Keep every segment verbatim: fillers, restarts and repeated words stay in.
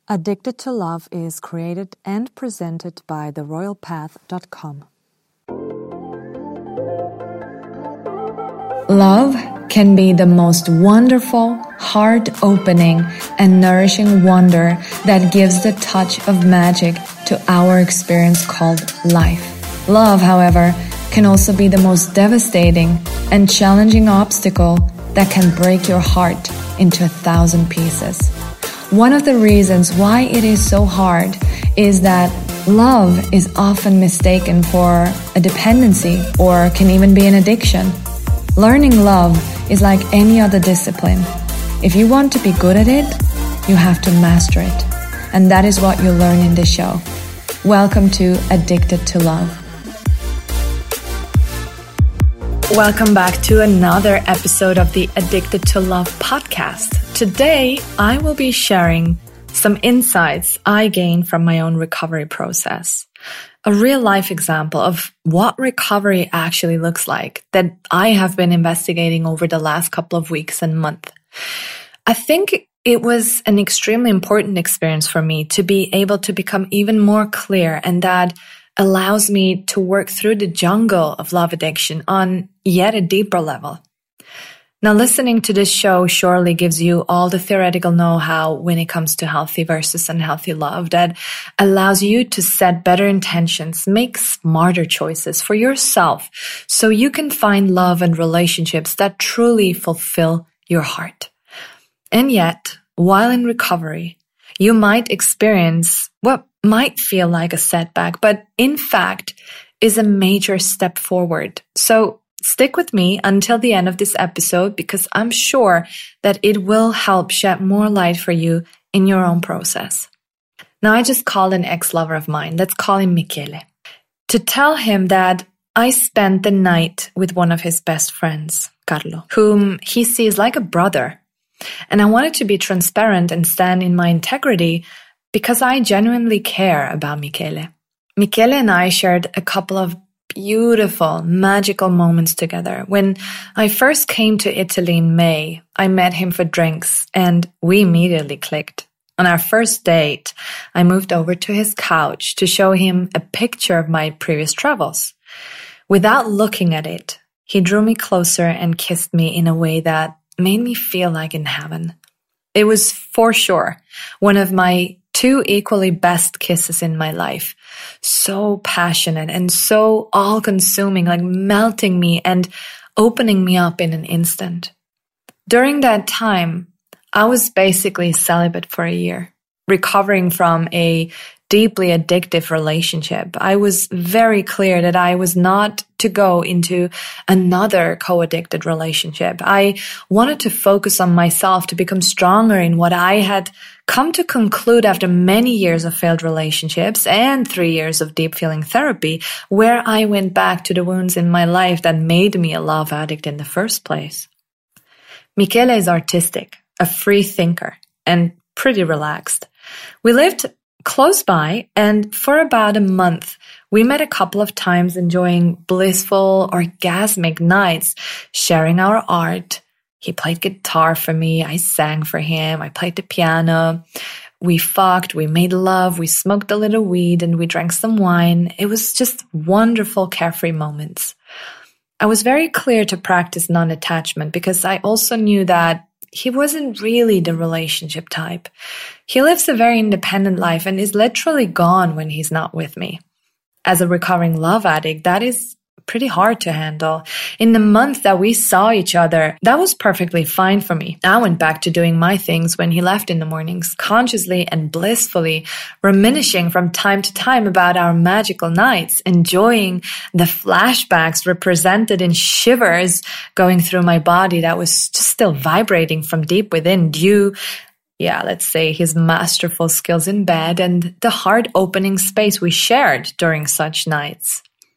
Addicted to Love is created and presented by the royal path dot com. Love can be the most wonderful, heart-opening, and nourishing wonder that gives the touch of magic to our experience called life. Love, however, can also be the most devastating and challenging obstacle that can break your heart into a thousand pieces. One of the reasons why it is so hard is that love is often mistaken for a dependency or can even be an addiction. Learning love is like any other discipline. If you want to be good at it, you have to master it. And that is what you'll learn in this show. Welcome to Addicted to Love. Welcome back to another episode of the Addicted to Love podcast. Today, I will be sharing some insights I gained from my own recovery process. A real life example of what recovery actually looks like that I have been investigating over the last couple of weeks and months. I think it was an extremely important experience for me to be able to become even more clear, and that allows me to work through the jungle of love addiction on yet a deeper level. Now, listening to this show surely gives you all the theoretical know-how when it comes to healthy versus unhealthy love that allows you to set better intentions, make smarter choices for yourself so you can find love and relationships that truly fulfill your heart. And yet, while in recovery, you might experience what might feel like a setback, but in fact is a major step forward. So stick with me until the end of this episode because I'm sure that it will help shed more light for you in your own process. Now, I just called an ex-lover of mine, let's call him Michele, to tell him that I spent the night with one of his best friends, Carlo, whom he sees like a brother. And I wanted to be transparent and stand in my integrity because I genuinely care about Michele. Michele and I shared a couple of beautiful, magical moments together. When I first came to Italy in May, I met him for drinks and we immediately clicked. On our first date, I moved over to his couch to show him a picture of my previous travels. Without looking at it, he drew me closer and kissed me in a way that made me feel like in heaven. It was for sure one of my two equally best kisses in my life. So passionate and so all-consuming, like melting me and opening me up in an instant. During that time, I was basically celibate for a year, recovering from a deeply addictive relationship. I was very clear that I was not to go into another co-addicted relationship. I wanted to focus on myself to become stronger in what I had come to conclude after many years of failed relationships and three years of deep feeling therapy, where I went back to the wounds in my life that made me a love addict in the first place. Michele is artistic, a free thinker, and pretty relaxed. We lived close by, and for about a month, we met a couple of times enjoying blissful, orgasmic nights, sharing our art. He played guitar for me, I sang for him, I played the piano. We fucked, we made love, we smoked a little weed, and we drank some wine. It was just wonderful, carefree moments. I was very clear to practice non-attachment because I also knew that he wasn't really the relationship type. He lives a very independent life and is literally gone when he's not with me. As a recovering love addict, that is pretty hard to handle. In the month that we saw each other, that was perfectly fine for me. I went back to doing my things when he left in the mornings, consciously and blissfully, reminiscing from time to time about our magical nights, enjoying the flashbacks represented in shivers going through my body that was just still vibrating from deep within due, yeah, let's say his masterful skills in bed and the heart-opening space we shared during such nights.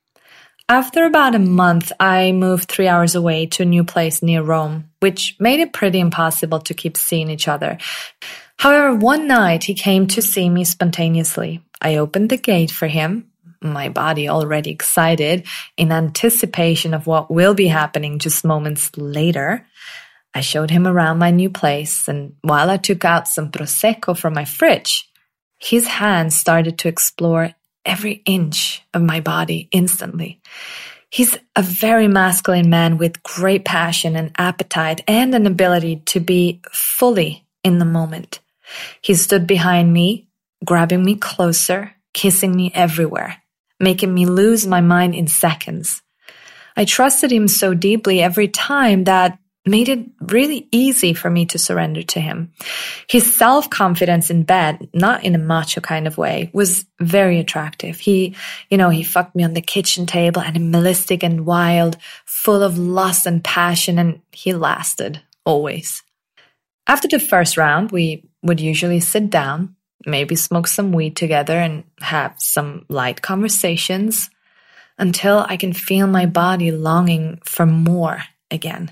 After about a month, I moved three hours away to a new place near Rome, which made it pretty impossible to keep seeing each other. However, one night he came to see me spontaneously. I opened the gate for him, my body already excited, in anticipation of what will be happening just moments later. I showed him around my new place, and while I took out some Prosecco from my fridge, His hands started to explore every inch of my body instantly. He's a very masculine man with great passion and appetite and an ability to be fully in the moment. He stood behind me, grabbing me closer, kissing me everywhere, making me lose my mind in seconds. I trusted him so deeply every time that made it really easy for me to surrender to him. His self-confidence in bed, not in a macho kind of way, was very attractive. He, you know, he fucked me on the kitchen table, animalistic and wild, full of lust and passion, and he lasted, always. After the first round, we would usually sit down, maybe smoke some weed together and have some light conversations until I can feel my body longing for more again.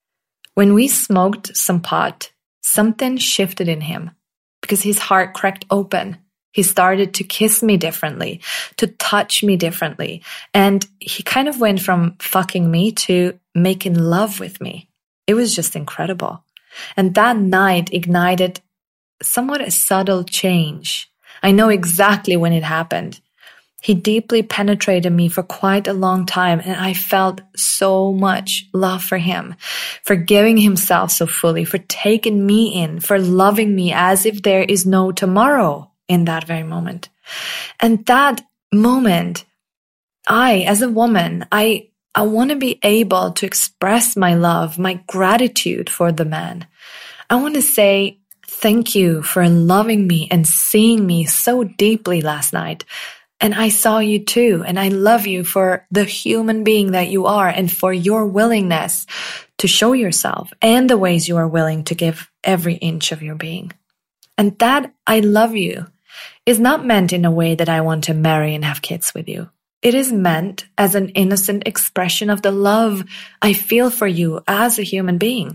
When we smoked some pot, something shifted in him because his heart cracked open. He started to kiss me differently, to touch me differently, and he kind of went from fucking me to making love with me. It was just incredible. And that night ignited somewhat a subtle change. I know exactly when it happened. He deeply penetrated me for quite a long time, and I felt so much love for him, for giving himself so fully, for taking me in, for loving me as if there is no tomorrow in that very moment. And that moment, I, as a woman, I, I want to be able to express my love, my gratitude for the man. I want to say thank you for loving me and seeing me so deeply last night. And I saw you too, and I love you for the human being that you are and for your willingness to show yourself and the ways you are willing to give every inch of your being. And that I love you is not meant in a way that I want to marry and have kids with you. It is meant as an innocent expression of the love I feel for you as a human being.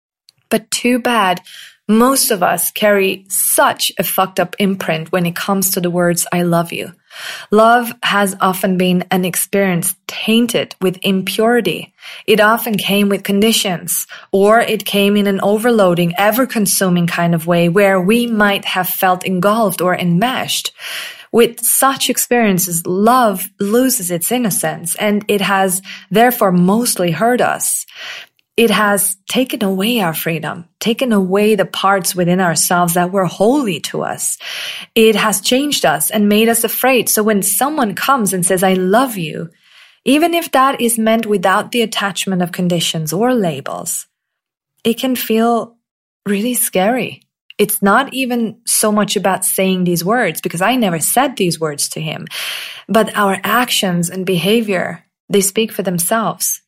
But too bad, most of us carry such a fucked up imprint when it comes to the words I love you. Love has often been an experience tainted with impurity. It often came with conditions, or it came in an overloading, ever-consuming kind of way where we might have felt engulfed or enmeshed. With such experiences, love loses its innocence, and it has therefore mostly hurt us. It has taken away our freedom, taken away the parts within ourselves that were holy to us. It has changed us and made us afraid. So when someone comes and says, I love you, even if that is meant without the attachment of conditions or labels, it can feel really scary. It's not even so much about saying these words, because I never said these words to him, but our actions and behavior, they speak for themselves.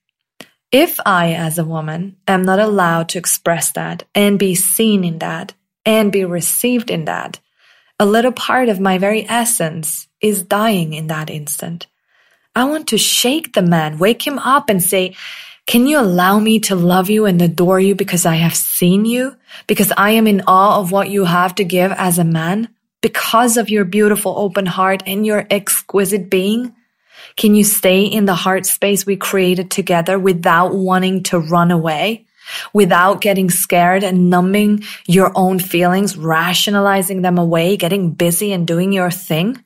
If I, as a woman, am not allowed to express that and be seen in that and be received in that, a little part of my very essence is dying in that instant. I want to shake the man, wake him up and say, can you allow me to love you and adore you because I have seen you? Because I am in awe of what you have to give as a man? Because of your beautiful open heart and your exquisite being? Can you stay in the heart space we created together without wanting to run away? Without getting scared and numbing your own feelings, rationalizing them away, getting busy and doing your thing?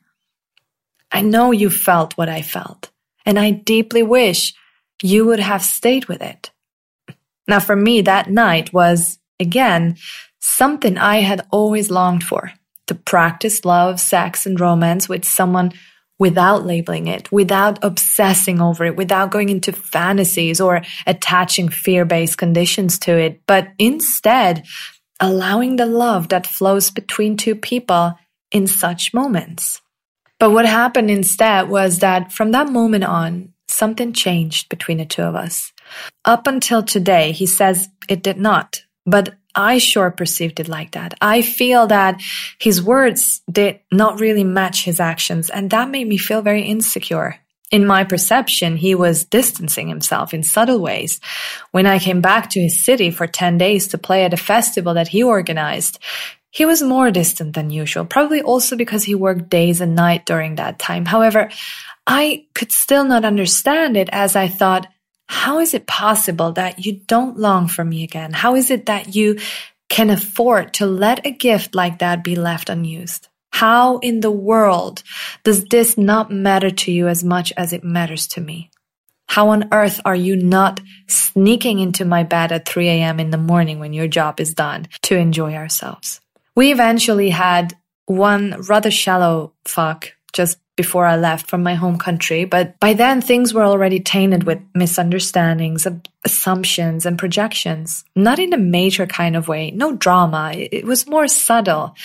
I know you felt what I felt, and I deeply wish you would have stayed with it. Now, for me, that night was, again, something I had always longed for, to practice love, sex, and romance with someone without labeling it, without obsessing over it, without going into fantasies or attaching fear-based conditions to it, but instead allowing the love that flows between two people in such moments. But what happened instead was that from that moment on, something changed between the two of us. Up until today, he says it did not, but I sure perceived it like that. I feel that his words did not really match his actions, and that made me feel very insecure. In my perception, he was distancing himself in subtle ways. When I came back to his city for ten days to play at a festival that he organized, he was more distant than usual, probably also because he worked days and nights during that time. However, I could still not understand it, as I thought, how is it possible that you don't long for me again? How is it that you can afford to let a gift like that be left unused? How in the world does this not matter to you as much as it matters to me? How on earth are you not sneaking into my bed at three a.m. in the morning when your job is done to enjoy ourselves? We eventually had one rather shallow fuck just before I left from my home country, but by then things were already tainted with misunderstandings, assumptions, and projections. Not in a major kind of way, no drama. It was more subtle.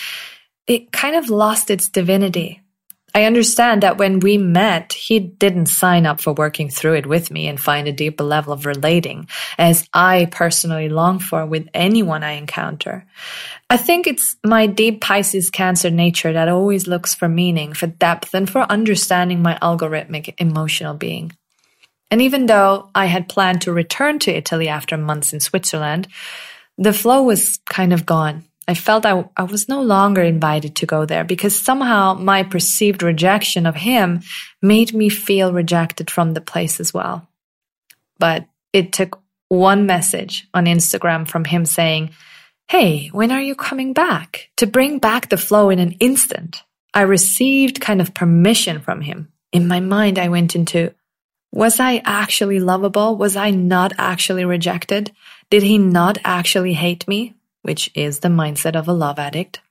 It kind of lost its divinity. I understand that when we met, he didn't sign up for working through it with me and find a deeper level of relating, as I personally long for with anyone I encounter. I think it's my deep Pisces Cancer nature that always looks for meaning, for depth, and for understanding my algorithmic emotional being. And even though I had planned to return to Italy after months in Switzerland, the flow was kind of gone. I felt I, I was no longer invited to go there because somehow my perceived rejection of him made me feel rejected from the place as well. But it took one message on Instagram from him saying, "Hey, when are you coming back?" to bring back the flow in an instant. I received kind of permission from him. In my mind, I went into, was I actually lovable? Was I not actually rejected? Did he not actually hate me? Which is the mindset of a love addict.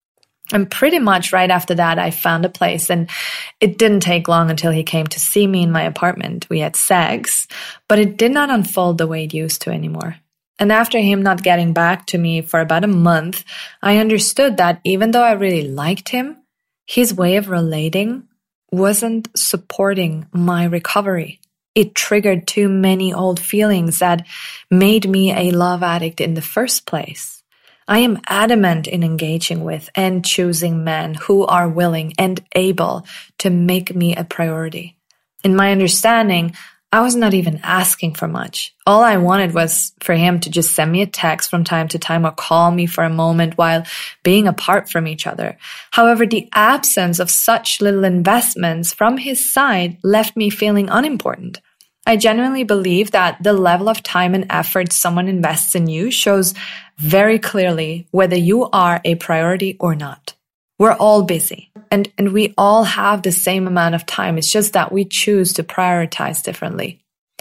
And pretty much right after that, I found a place, and it didn't take long until he came to see me in my apartment. We had sex, but it did not unfold the way it used to anymore. And after him not getting back to me for about a month, I understood that even though I really liked him, his way of relating wasn't supporting my recovery. It triggered too many old feelings that made me a love addict in the first place. I am adamant in engaging with and choosing men who are willing and able to make me a priority. In my understanding, I was not even asking for much. All I wanted was for him to just send me a text from time to time or call me for a moment while being apart from each other. However, the absence of such little investments from his side left me feeling unimportant. I genuinely believe that the level of time and effort someone invests in you shows very clearly whether you are a priority or not. We're all busy, and, and we all have the same amount of time. It's just that we choose to prioritize differently.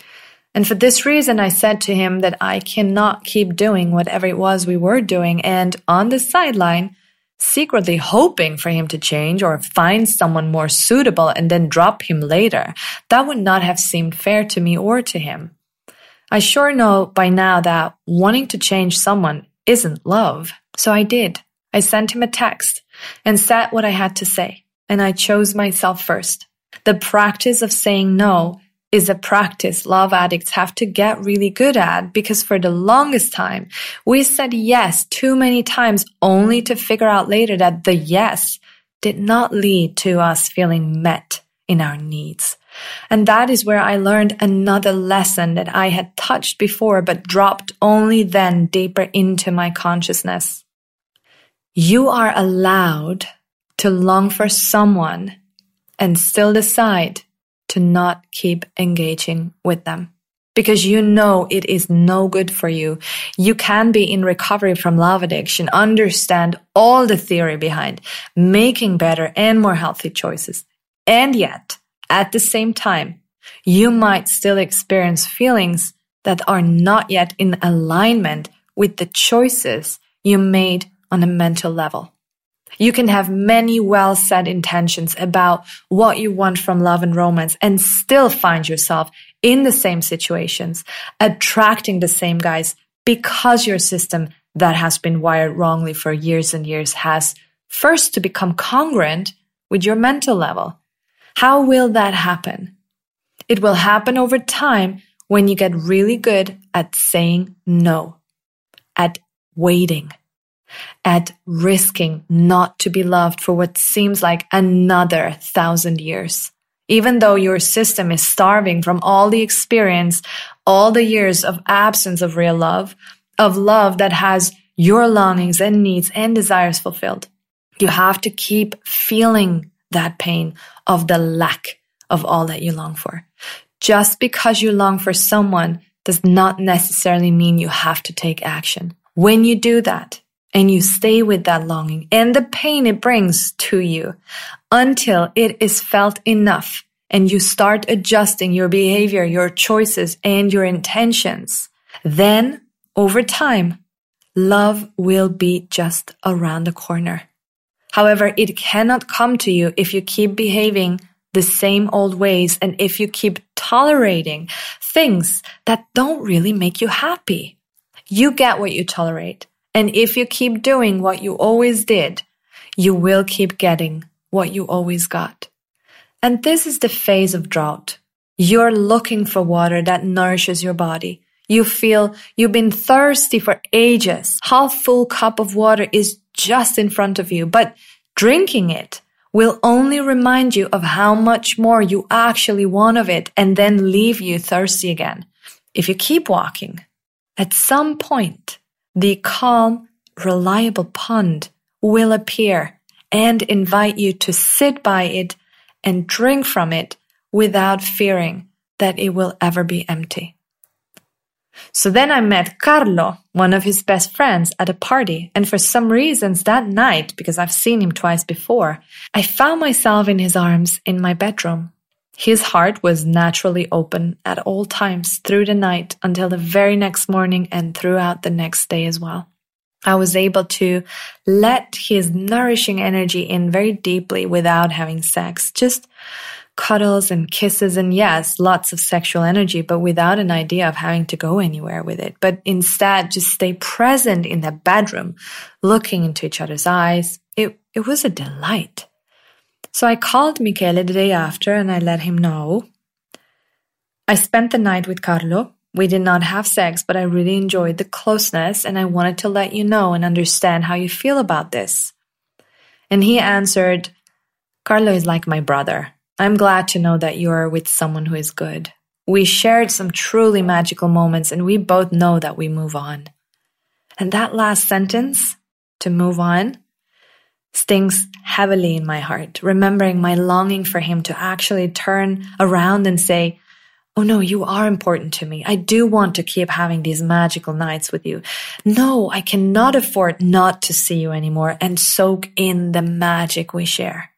And for this reason, I said to him that I cannot keep doing whatever it was we were doing and on the sideline, secretly hoping for him to change or find someone more suitable and then drop him later. That would not have seemed fair to me or to him. I sure know by now that wanting to change someone isn't love. So I did. I sent him a text and said what I had to say, and I chose myself first. The practice of saying no is a practice love addicts have to get really good at, because for the longest time, we said yes too many times only to figure out later that the yes did not lead to us feeling met in our needs. And that is where I learned another lesson that I had touched before but dropped only then deeper into my consciousness. You are allowed to long for someone and still decide to not keep engaging with them, because you know it is no good for you. You can be in recovery from love addiction, understand all the theory behind making better and more healthy choices. And yet, at the same time, you might still experience feelings that are not yet in alignment with the choices you made on a mental level. You can have many well-set intentions about what you want from love and romance and still find yourself in the same situations, attracting the same guys, because your system that has been wired wrongly for years and years has first to become congruent with your mental level. How will that happen? It will happen over time when you get really good at saying no, at waiting, at risking not to be loved for what seems like another thousand years. Even though your system is starving from all the experience, all the years of absence of real love, of love that has your longings and needs and desires fulfilled. You have to keep feeling that pain of the lack of all that you long for. Just because you long for someone does not necessarily mean you have to take action. When you do that, And you stay with that longing and the pain it brings to you until it is felt enough and you start adjusting your behavior, your choices, and your intentions. Then, over time, love will be just around the corner. However, it cannot come to you if you keep behaving the same old ways and if you keep tolerating things that don't really make you happy. You get what you tolerate. And if you keep doing what you always did, you will keep getting what you always got. And this is the phase of drought. You're looking for water that nourishes your body. You feel you've been thirsty for ages. Half full cup of water is just in front of you, but drinking it will only remind you of how much more you actually want of it and then leave you thirsty again. If you keep walking, at some point, the calm, reliable pond will appear and invite you to sit by it and drink from it without fearing that it will ever be empty. So then I met Carlo, one of his best friends, at a party, and for some reasons that night, because I've seen him twice before, I found myself in his arms in my bedroom. His heart was naturally open at all times through the night until the very next morning and throughout the next day as well. I was able to let his nourishing energy in very deeply without having sex, just cuddles and kisses and yes, lots of sexual energy, but without an idea of having to go anywhere with it. But instead, just stay present in the bedroom, looking into each other's eyes. It, it was a delight. So I called Michele the day after and I let him know. I spent the night with Carlo. We did not have sex, but I really enjoyed the closeness and I wanted to let you know and understand how you feel about this. And he answered, Carlo is like my brother. I'm glad to know that you are with someone who is good. We shared some truly magical moments and we both know that we move on. And that last sentence, to move on, stings heavily in my heart, remembering my longing for him to actually turn around and say, oh no, you are important to me. I do want to keep having these magical nights with you. No, I cannot afford not to see you anymore and soak in the magic we share.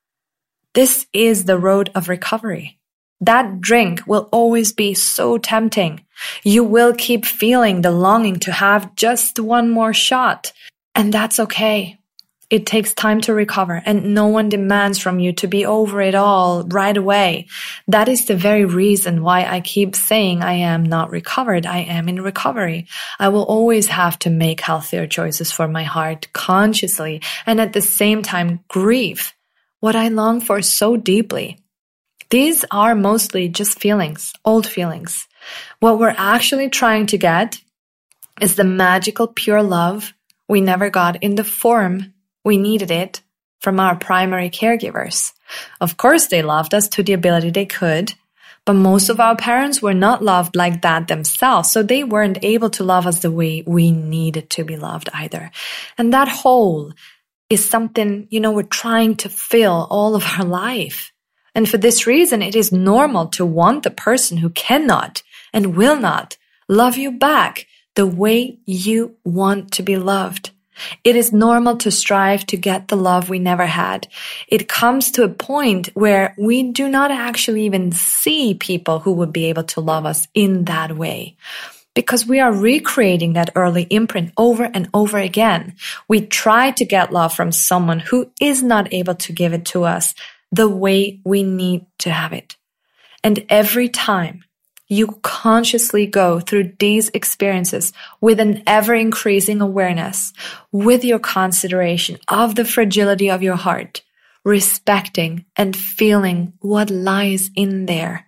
This is the road of recovery. That drink will always be so tempting. You will keep feeling the longing to have just one more shot, and that's okay. It takes time to recover, and no one demands from you to be over it all right away. That is the very reason why I keep saying I am not recovered. I am in recovery. I will always have to make healthier choices for my heart consciously, and at the same time grieve what I long for so deeply. These are mostly just feelings, old feelings. What we're actually trying to get is the magical pure love we never got in the form we needed it from our primary caregivers. Of course, they loved us to the ability they could, but most of our parents were not loved like that themselves, so they weren't able to love us the way we needed to be loved either. And that hole is something, you know, we're trying to fill all of our life. And for this reason, it is normal to want the person who cannot and will not love you back the way you want to be loved. It is normal to strive to get the love we never had. It comes to a point where we do not actually even see people who would be able to love us in that way, because we are recreating that early imprint over and over again. We try to get love from someone who is not able to give it to us the way we need to have it. And every time you consciously go through these experiences with an ever-increasing awareness, with your consideration of the fragility of your heart, respecting and feeling what lies in there,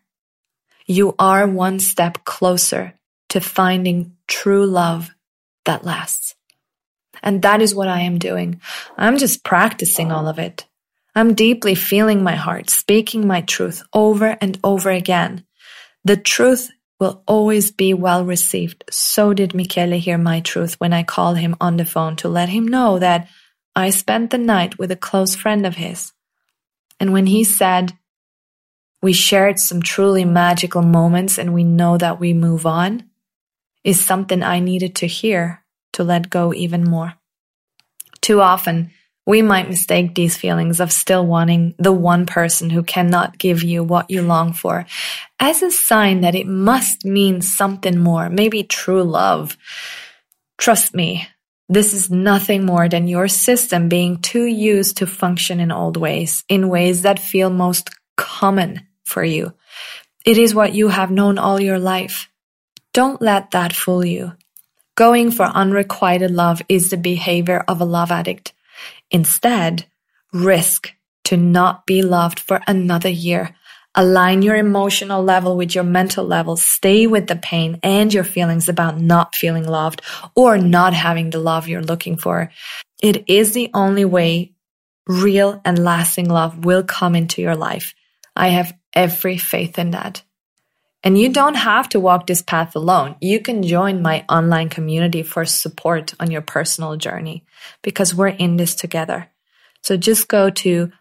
you are one step closer to finding true love that lasts. And that is what I am doing. I'm just practicing all of it. I'm deeply feeling my heart, speaking my truth over and over again. The truth will always be well received. So did Michele hear my truth when I called him on the phone to let him know that I spent the night with a close friend of his. And when he said, we shared some truly magical moments and we know that we move on, is something I needed to hear to let go even more. Too often, we might mistake these feelings of still wanting the one person who cannot give you what you long for as a sign that it must mean something more, maybe true love. Trust me, this is nothing more than your system being too used to function in old ways, in ways that feel most common for you. It is what you have known all your life. Don't let that fool you. Going for unrequited love is the behavior of a love addict. Instead, risk to not be loved for another year. Align your emotional level with your mental level. Stay with the pain and your feelings about not feeling loved or not having the love you're looking for. It is the only way real and lasting love will come into your life. I have every faith in that. And you don't have to walk this path alone. You can join my online community for support on your personal journey because we're in this together. So just go to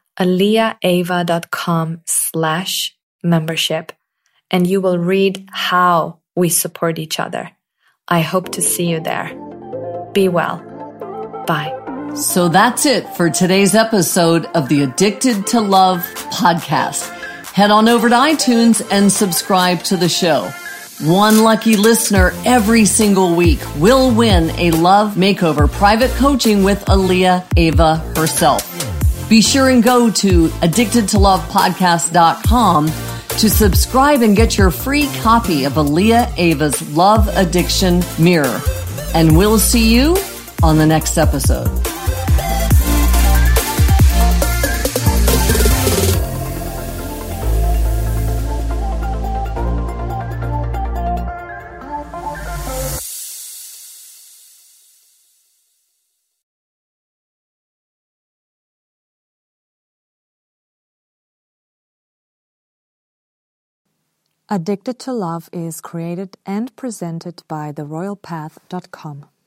aliaeva.com slash membership and you will read how we support each other. I hope to see you there. Be well. Bye. So that's it for today's episode of the Addicted to Love podcast. Head on over to iTunes and subscribe to the show. One lucky listener every single week will win a Love Makeover private coaching with Alia Eva herself. Be sure and go to addicted to love podcast dot com to subscribe and get your free copy of Alia Eva's Love Addiction Mirror. And we'll see you on the next episode. Addicted to Love is created and presented by the royal path dot com.